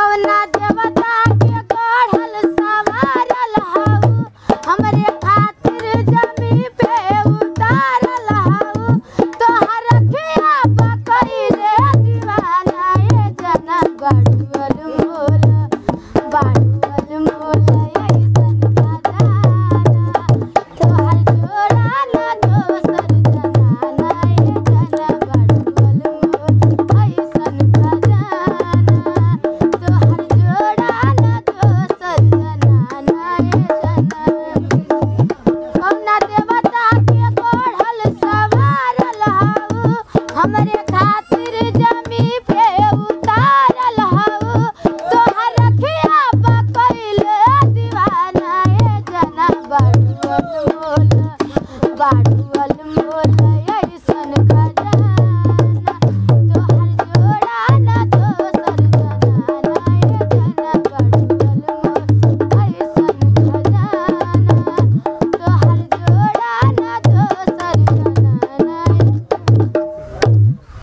कौना देवता के गढ़ल सवारल हऊ हमरे खातिर जमी पे उतारल हऊ तोहर खिया बकई रे दीवाना ए जना बड़ुअल